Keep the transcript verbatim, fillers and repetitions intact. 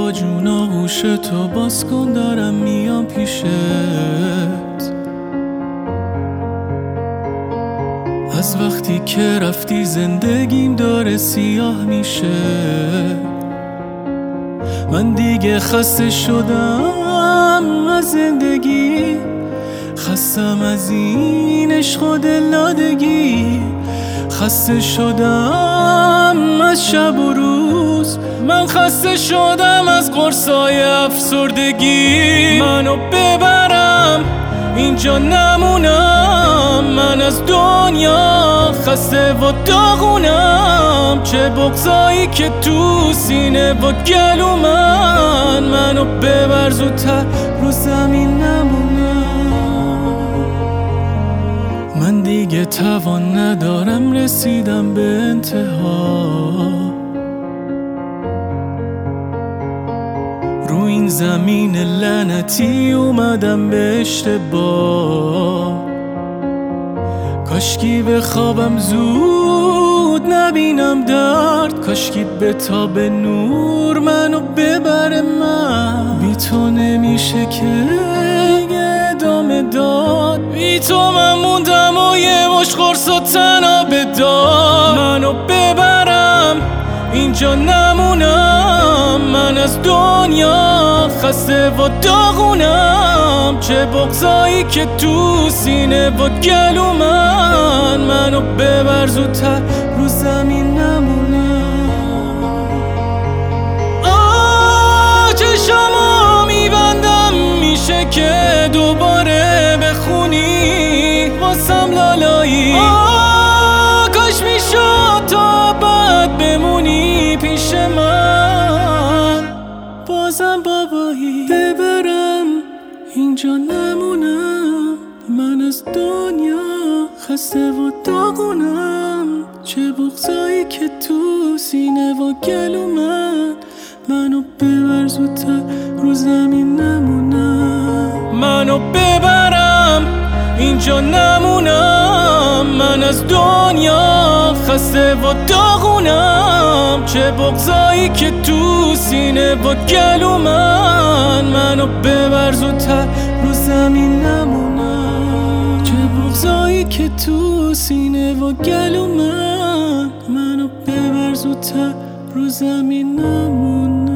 بابا جون آغوش تو باز کن دارم میام پیشت. از وقتی که رفتی زندگیم داره سیاه میشه. من دیگه خسته شدم از زندگی، خستم از این عشق و دلدادگی، خسته شدم از شب و روز، من خسته شدم از قرصای افسردگی. منو ببرم اینجا نمونم، من از دنیا خسته و داغونم. چه بغضایی که تو سینه و گلو من، منو ببر زودتر رو زمین نمونم. من دیگه توان ندارم، رسیدم به انتها. رو این زمین لعنتی اومدم به اشتباه. کاشکی به خوابم زود نبینم درد، کاشکی به تاب نور منو ببره. من بی تو نمیشه که ادامه داد، بی تو من موندم و یه مش قرص و تناب داد. منو ببرم اینجا نمونم، من از دنیا خسته و داغونم. چه بغضایی که تو سینه و گلو من، منو ببر زودتر رو زمین نمونم. آه چشمو میبندم، میشه که دوباره بخونی واسم لالایی. آه کاش میشد تا بعد بمونی پیش من، بازم بابایی ببرم اینجا نمونم. من از دنیا خسته و داغونم، چه بغضایی که تو سینه و گلو من، منو ببر زودتر رو زمین نمونم. منو ببرم اینجا نمونم، من از دنیا خسته و داغونم. چه بغضایی که تو سینه و گلو من، منو ببر زودتر رو زمین نمونم. چه بغضایی که تو سینه و گلو من، منو ببر زودتر رو زمین نمونم.